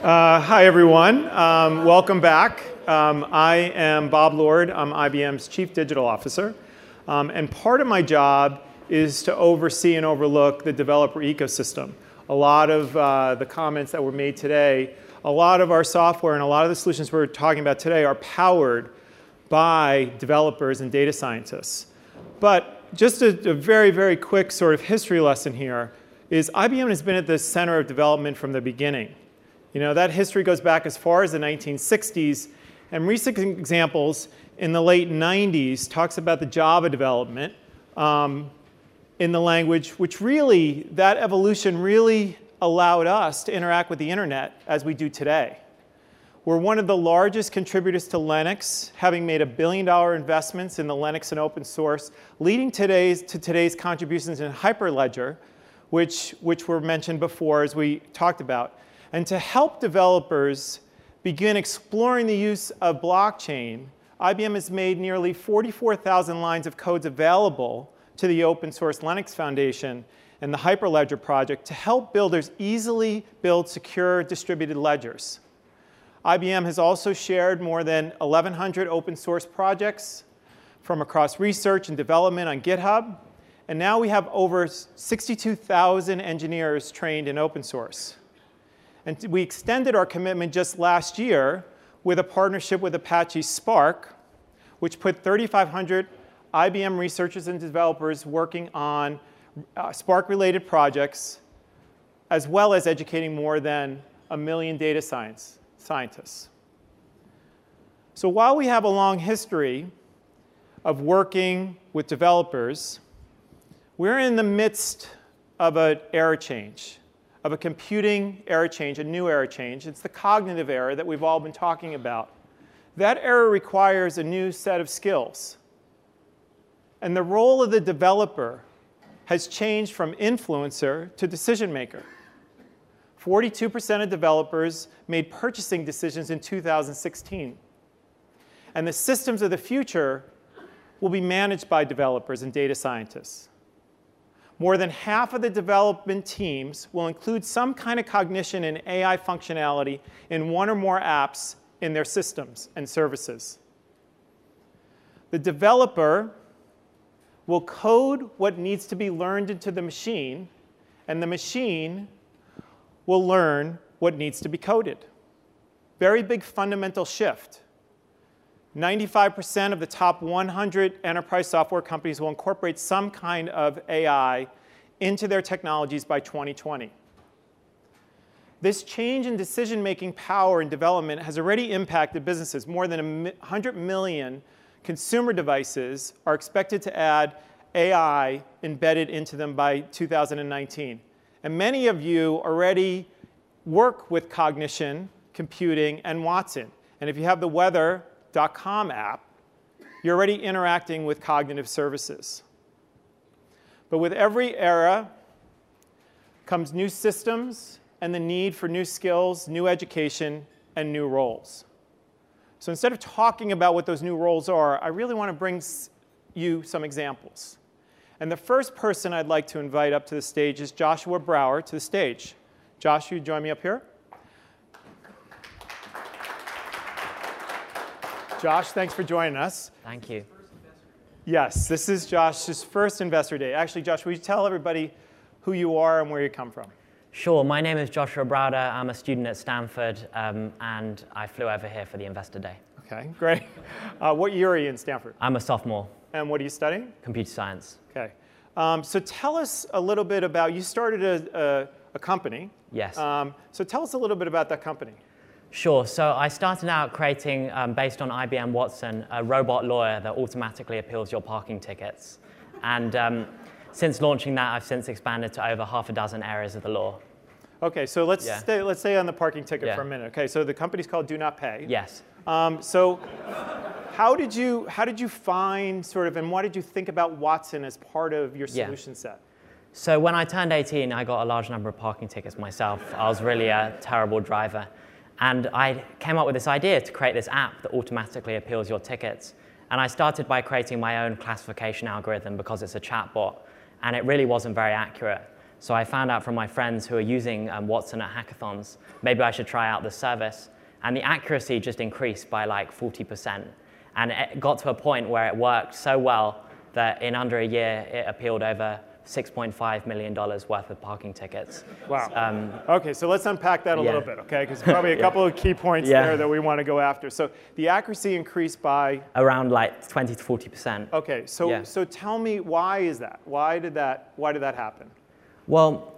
Hi, everyone. Welcome back. I am Bob Lord. I'm IBM's Chief Digital Officer. And part of my job is to oversee and overlook the developer ecosystem. A lot of the comments that were made today, a lot of our software and a lot of the solutions we're talking about today are powered by developers and data scientists. But just a very, very quick sort of history lesson here is IBM has been at the center of development from the beginning. You know, that history goes back as far as the 1960s, and recent examples in the late 90s talks about the Java development in the language, which really, that evolution really allowed us to interact with the internet as we do today. We're one of the largest contributors to Linux, having made $1 billion investments in the Linux and open source, leading to today's contributions in Hyperledger, which were mentioned before as we talked about. And to help developers begin exploring the use of blockchain, IBM has made nearly 44,000 lines of code available to the open source Linux Foundation and the Hyperledger project to help builders easily build secure distributed ledgers. IBM has also shared more than 1,100 open source projects from across research and development on GitHub. And now we have over 62,000 engineers trained in open source. And we extended our commitment just last year with a partnership with Apache Spark, which put 3,500 IBM researchers and developers working on Spark-related projects, as well as educating more than 1 million data scientists. So while we have a long history of working with developers, we're in the midst of an era change, of a computing era change, a new era change. It's the cognitive era that we've all been talking about. That era requires a new set of skills. And the role of the developer has changed from influencer to decision maker. 42% of developers made purchasing decisions in 2016. And the systems of the future will be managed by developers and data scientists. More than half of the development teams will include some kind of cognition and AI functionality in one or more apps in their systems and services. The developer will code what needs to be learned into the machine, and the machine will learn what needs to be coded. Very big fundamental shift. 95% of the top 100 enterprise software companies will incorporate some kind of AI into their technologies by 2020. This change in decision-making power and development has already impacted businesses. More than 100 million consumer devices are expected to add AI embedded into them by 2019. And many of you already work with Cognition, computing, and Watson. And if you have the weather.com app, you're already interacting with cognitive services. But with every era comes new systems and the need for new skills, new education, and new roles. So instead of talking about what those new roles are, I really want to bring you some examples. And the first person I'd like to invite up to the stage is Joshua Brower to the stage. Josh, you join me up here? Josh, thanks for joining us. Thank you. Yes, this is Josh's first Investor Day. Actually, Josh, will you tell everybody who you are and where you come from? Sure. My name is Joshua Browder. I'm a student at Stanford, and I flew over here for the Investor Day. OK, great. What year are you in Stanford? I'm a sophomore. And what are you studying? Computer science. OK. So tell us a little bit about, you started a company. Yes. So tell us a little bit about that company. Sure. So I started out creating, based on IBM Watson, a robot lawyer that automatically appeals your parking tickets. And since launching that, I've since expanded to over half a dozen areas of the law. OK, so let's stay on the parking ticket for a minute. OK, so the company's called Do Not Pay. Yes. So how did you find sort of, and why did you think about Watson as part of your solution set? So when I turned 18, I got a large number of parking tickets myself. I was really a terrible driver. And I came up with this idea to create this app that automatically appeals your tickets. And I started by creating my own classification algorithm because it's a chatbot. And it really wasn't very accurate. So I found out from my friends who are using Watson at hackathons, maybe I should try out the service. And the accuracy just increased by like 40%. And it got to a point where it worked so well that in under a year, it appealed over $6.5 million worth of parking tickets. Wow. Okay, so let's unpack that a little bit, okay? Because probably a couple of key points there that we want to go after. So the accuracy increased by? Around like 20 to 40%. Okay, so tell me, why is that? Why did that happen? Well,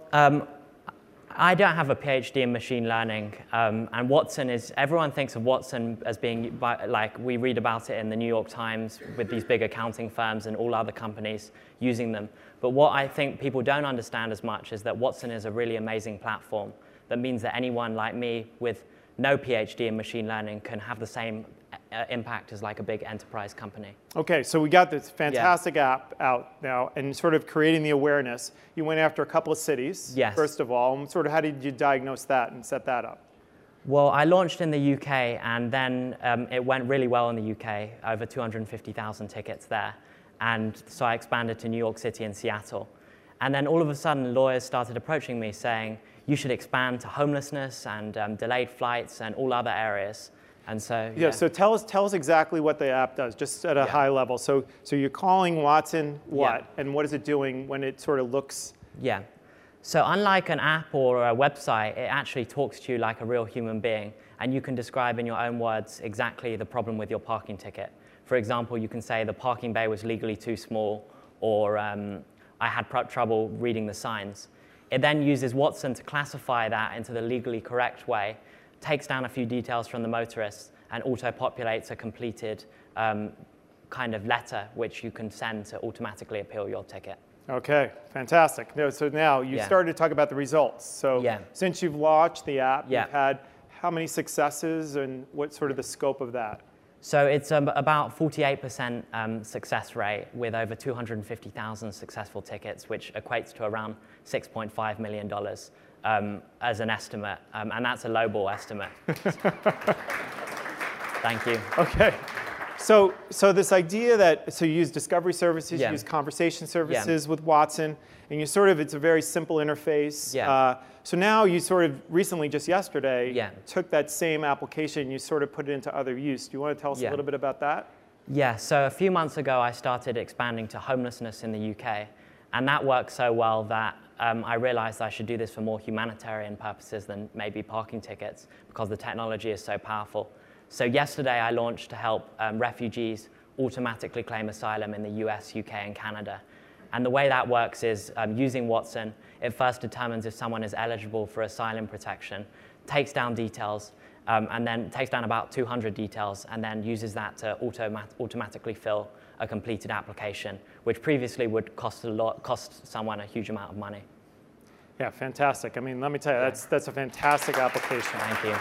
I don't have a PhD in machine learning, and Watson is, everyone thinks of Watson as being, like, we read about it in the New York Times with these big accounting firms and all other companies using them. But what I think people don't understand as much is that Watson is a really amazing platform that means that anyone like me with no PhD in machine learning can have the same impact as like a big enterprise company. Okay, so we got this fantastic app out now and sort of creating the awareness. You went after a couple of cities, first of all, and sort of how did you diagnose that and set that up? Well, I launched in the UK, and then it went really well in the UK, over 250,000 tickets there. And so I expanded to New York City and Seattle. And then all of a sudden, lawyers started approaching me saying, you should expand to homelessness and delayed flights and all other areas. And so, so tell us exactly what the app does, just at a high level. So you're calling Watson what, and what is it doing when it sort of looks? Yeah. So unlike an app or a website, it actually talks to you like a real human being, and you can describe in your own words exactly the problem with your parking ticket. For example, you can say the parking bay was legally too small, or I had trouble reading the signs. It then uses Watson to classify that into the legally correct way, takes down a few details from the motorist, and auto-populates a completed kind of letter which you can send to automatically appeal your ticket. Okay, fantastic. So now you started to talk about the results. So since you've launched the app, you've had how many successes, and what's sort of the scope of that? So it's about 48% success rate with over 250,000 successful tickets, which equates to around $6.5 million as an estimate, and that's a lowball estimate. Thank you. Okay. So this idea that, you use discovery services, you use conversation services with Watson, and you sort of, it's a very simple interface. So now you sort of recently, just yesterday, took that same application and you sort of put it into other use. Do you want to tell us a little bit about that? Yeah, so a few months ago I started expanding to homelessness in the UK, and that worked so well that I realized I should do this for more humanitarian purposes than maybe parking tickets, because the technology is so powerful. So yesterday I launched to help refugees automatically claim asylum in the US, UK, and Canada. And the way that works is using Watson, it first determines if someone is eligible for asylum protection, takes down details, and then takes down about 200 details, and then uses that to automatically fill a completed application, which previously would cost someone a huge amount of money. Yeah, fantastic. I mean, let me tell you, that's a fantastic application. Thank you.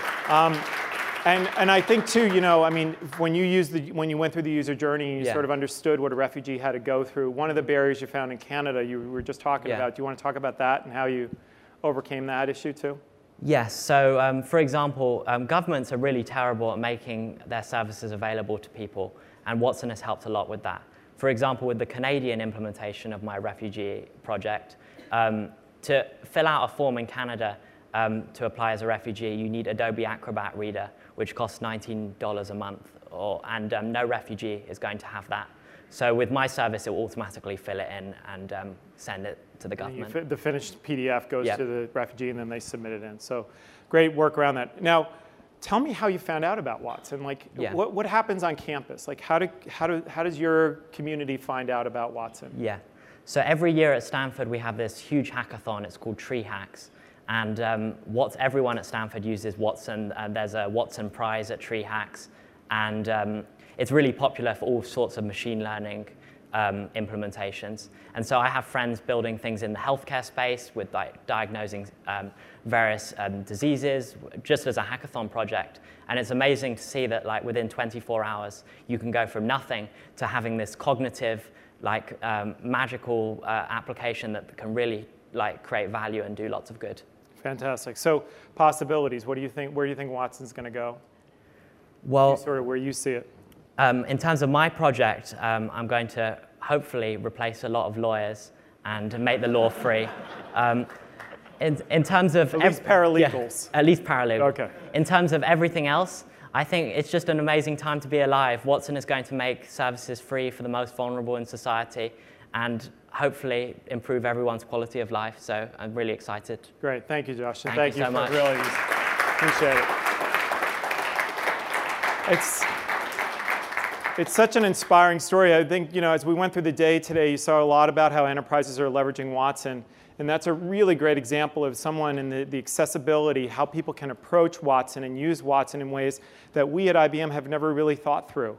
And I think too, I mean, when you went through the user journey, you sort of understood what a refugee had to go through. One of the barriers you found in Canada, you were just talking about. Do you want to talk about that and how you overcame that issue too? Yes. So, for example, governments are really terrible at making their services available to people, and Watson has helped a lot with that. For example, with the Canadian implementation of my refugee project, to fill out a form in Canada to apply as a refugee, you need Adobe Acrobat Reader, which costs $19 a month, and no refugee is going to have that. So with my service, it will automatically fill it in and send it to the government. The finished PDF goes to the refugee, and then they submit it in. So great work around that. Now, tell me how you found out about Watson. Like, what happens on campus? Like, how does your community find out about Watson? Yeah. So every year at Stanford, we have this huge hackathon. It's called Tree Hacks. And everyone at Stanford uses Watson. There's a Watson Prize at Tree Hacks. And it's really popular for all sorts of machine learning implementations. And so I have friends building things in the healthcare space with diagnosing various diseases, just as a hackathon project. And it's amazing to see that within 24 hours, you can go from nothing to having this cognitive, magical application that can really create value and do lots of good. Fantastic. So possibilities, what do you think? Where do you think Watson's going to go? Well, sort of where you see it. In terms of my project, I'm going to hopefully replace a lot of lawyers and make the law free. In terms of at least paralegals. Yeah, at least paralegal. Okay. In terms of everything else, I think it's just an amazing time to be alive. Watson is going to make services free for the most vulnerable in society and hopefully improve everyone's quality of life. So I'm really excited. Great. Thank you, Josh. And Thank you so much. Really appreciate it. It's such an inspiring story. I think, as we went through the day today, you saw a lot about how enterprises are leveraging Watson. And that's a really great example of someone in the accessibility, how people can approach Watson and use Watson in ways that we at IBM have never really thought through.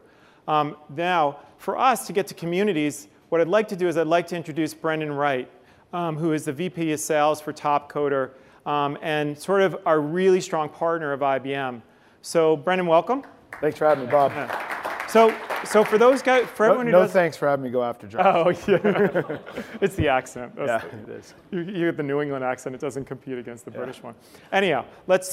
Now, for us to get to communities, what I'd like to do is I'd like to introduce Brendan Wright, who is the VP of Sales for Topcoder and sort of our really strong partner of IBM. So, Brendan, welcome. Thanks for having me, Bob. So for those guys, for everyone who no doesn't... thanks for having me go after Josh. Oh, yeah. It's the accent. Yeah, it is. You have the New England accent. It doesn't compete against the British one. Anyhow, let's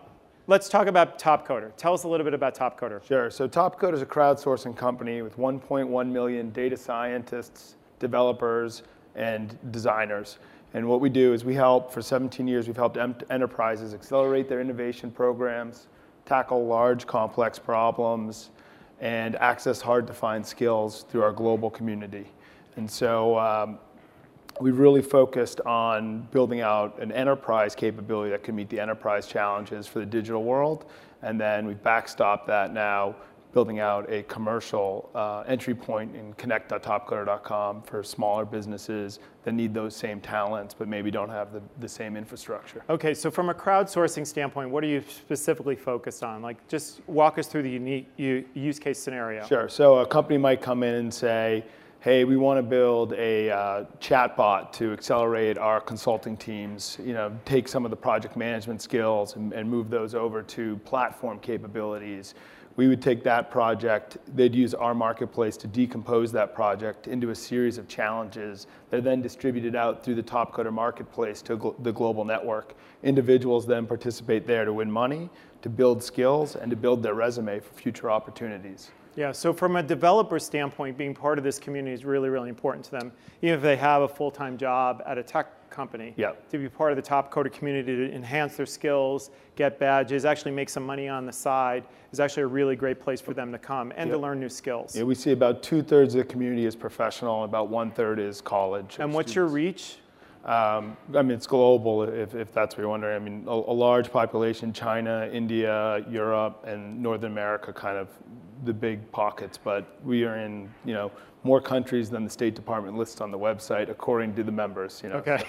talk about Topcoder. Tell us a little bit about Topcoder. Sure. So Topcoder is a crowdsourcing company with 1.1 million data scientists, developers, and designers. And what we do is we help, for 17 years, we've helped enterprises accelerate their innovation programs, tackle large, complex problems, and access hard-to-find skills through our global community. And so we've really focused on building out an enterprise capability that can meet the enterprise challenges for the digital world. And then we've backstopped that now, building out a commercial entry point in connect.topcoder.com for smaller businesses that need those same talents but maybe don't have the same infrastructure. Okay, so from a crowdsourcing standpoint, what are you specifically focused on? Like, just walk us through the unique use case scenario. Sure. So a company might come in and say, hey, we want to build a chatbot to accelerate our consulting teams, take some of the project management skills and move those over to platform capabilities. We would take that project, they'd use our marketplace to decompose that project into a series of challenges that are then distributed out through the Topcoder marketplace to the global network. Individuals then participate there to win money, to build skills, and to build their resume for future opportunities. Yeah, so from a developer standpoint, being part of this community is really, really important to them. Even if they have a full-time job at a tech company, to be part of the Topcoder community to enhance their skills, get badges, actually make some money on the side is actually a really great place for them to come and to learn new skills. Yeah, we see about 2/3 of the community is professional, and about 1/3 is college. And what's your reach? I mean, it's global, if that's what you're wondering. I mean, a large population, China, India, Europe, and North America, kind of the big pockets, but we are in, more countries than the State Department lists on the website, according to the members. Okay.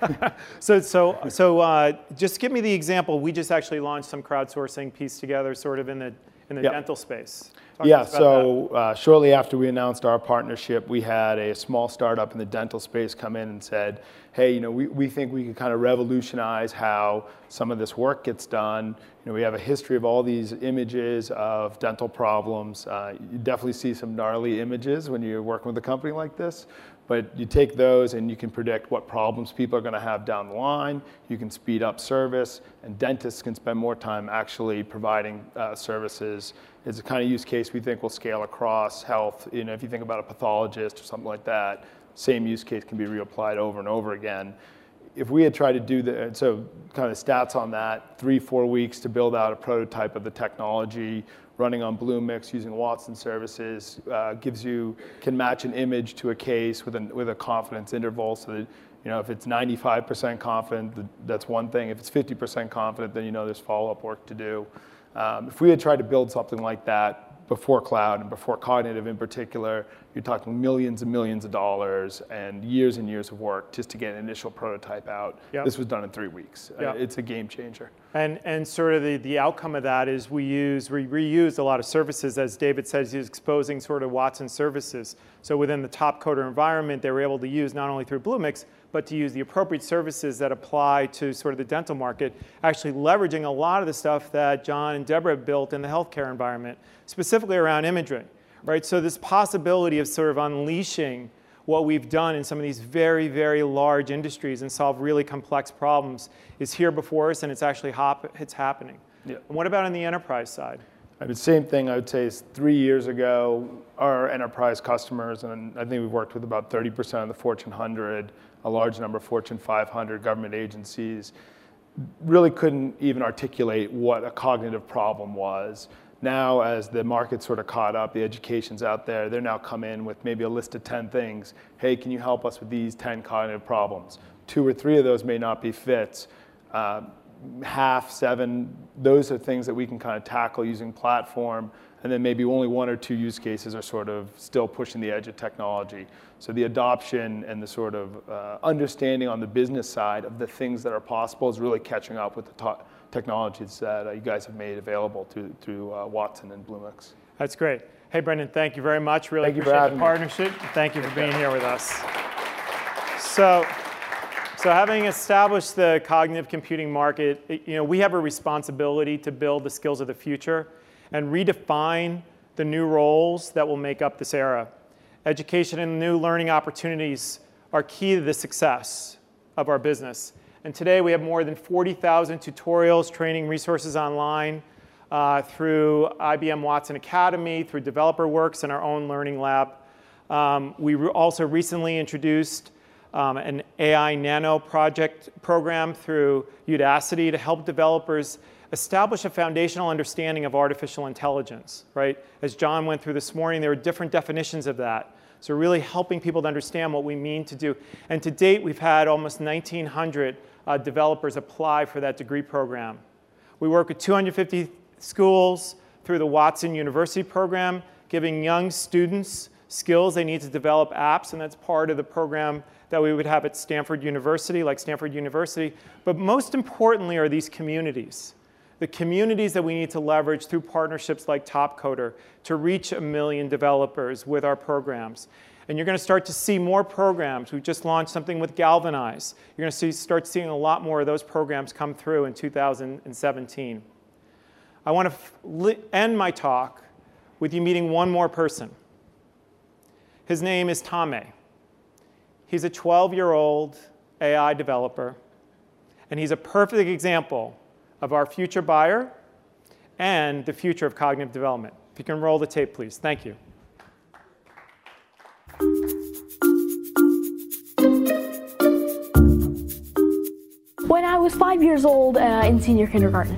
So just give me the example. We just actually launched some crowdsourcing piece together, sort of in the dental space. Shortly after we announced our partnership, we had a small startup in the dental space come in and said, hey, we think we could kind of revolutionize how some of this work gets done. We have a history of all these images of dental problems. You definitely see some gnarly images when you're working with a company like this. But you take those and you can predict what problems people are going to have down the line. You can speed up service, and dentists can spend more time actually providing services. It's a kind of use case we think will scale across health. If you think about a pathologist or something like that, same use case can be reapplied over and over again. If we had tried to do that, so kind of stats on that, 3-4 weeks to build out a prototype of the technology, running on Bluemix using Watson services, can match an image to a case with a confidence interval, so that if it's 95% confident, that's one thing. If it's 50% confident, then there's follow-up work to do. If we had tried to build something like that before cloud and before cognitive in particular, you're talking millions and millions of dollars and years of work just to get an initial prototype out. Yep. This was done in 3 weeks. Yep. It's a game changer. And sort of the outcome of that is we reuse a lot of services. As David says, he's exposing sort of Watson services. So within the Topcoder environment, they were able to use not only through Bluemix, but to use the appropriate services that apply to sort of the dental market, actually leveraging a lot of the stuff that John and Deborah built in the healthcare environment, specifically around imagery, right? So this possibility of sort of unleashing what we've done in some of these very, very large industries and solve really complex problems is here before us, and it's actually happening. Yeah. And what about on the enterprise side? I mean, same thing I would say is 3 years ago, our enterprise customers, and I think we've worked with about 30% of the Fortune 100, a large number of Fortune 500 government agencies, really couldn't even articulate what a cognitive problem was. Now, as the market sort of caught up, the education's out there, they're now come in with maybe a list of 10 things. Hey, can you help us with these 10 cognitive problems? 2 or 3 of those may not be fits. Half, 7, those are things that we can kind of tackle using platform, and then maybe only 1 or 2 use cases are sort of still pushing the edge of technology. So the adoption and the sort of understanding on the business side of the things that are possible is really catching up with the technologies that you guys have made available through Watson and Bluemix. That's great. Hey, Brendan, thank you very much. Really appreciate the partnership. Thank you for being here with us. So having established the cognitive computing market, we have a responsibility to build the skills of the future and redefine the new roles that will make up this era. Education and new learning opportunities are key to the success of our business. And today we have more than 40,000 tutorials, training resources online through IBM Watson Academy, through DeveloperWorks and our own learning lab. We also recently introduced an AI Nano program through Udacity to help developers establish a foundational understanding of artificial intelligence, right? As John went through this morning, there are different definitions of that. So really helping people to understand what we mean to do. And to date, we've had almost 1,900 developers apply for that degree program. We work with 250 schools through the Watson University program, giving young students skills they need to develop apps, and that's part of the program that we would have at Stanford University, like Stanford University. But most importantly are these communities. The communities that we need to leverage through partnerships like Topcoder to reach 1 million developers with our programs. And you're going to start to see more programs. We've just launched something with Galvanize. You're going to start seeing a lot more of those programs come through in 2017. I want to end my talk with you meeting one more person. His name is Tame. He's a 12-year-old AI developer, and he's a perfect example of our future buyer and the future of cognitive development. If you can roll the tape, please. Thank you. When I was 5 years old in senior kindergarten.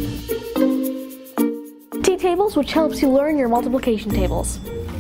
T-tables, which helps you learn your multiplication tables.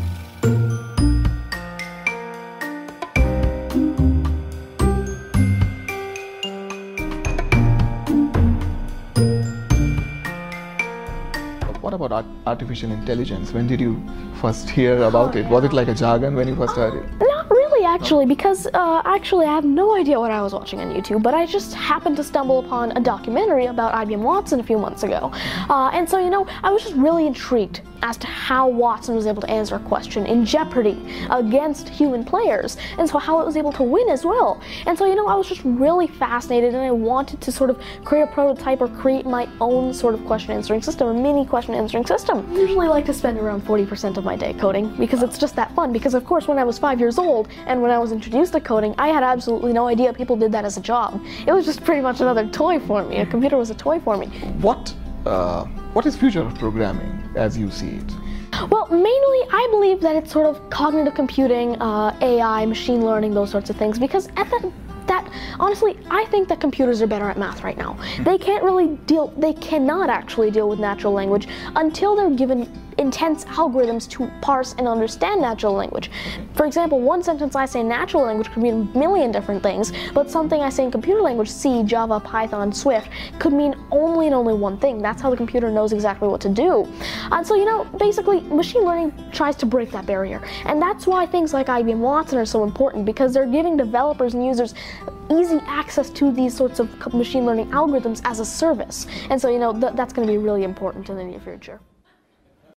What about artificial intelligence? When did you first hear about it? Was it like a jargon when you first heard it? Not really, actually, because actually I have no idea what I was watching on YouTube, but I just happened to stumble upon a documentary about IBM Watson a few months ago. And so, I was just really intrigued as to how Watson was able to answer a question in Jeopardy against human players, and so how it was able to win as well. And so, I was just really fascinated, and I wanted to sort of create a prototype or create my own sort of question answering system, a mini question answering system. I usually like to spend around 40% of my day coding because it's just that fun, because of course when I was 5 years old and when I was introduced to coding, I had absolutely no idea people did that as a job. It was just pretty much another toy for me. A computer was a toy for me. What is future of programming as you see it? Well, mainly I believe that it's sort of cognitive computing, AI, machine learning, those sorts of things, because at that honestly, I think that computers are better at math right now. They cannot actually deal with natural language until they're given intense algorithms to parse and understand natural language. For example, one sentence I say in natural language could mean a million different things, but something I say in computer language, C, Java, Python, Swift, could mean only and only one thing. That's how the computer knows exactly what to do. And so, basically, machine learning tries to break that barrier. And that's why things like IBM Watson are so important, because they're giving developers and users easy access to these sorts of machine learning algorithms as a service. And so, that's going to be really important in the near future.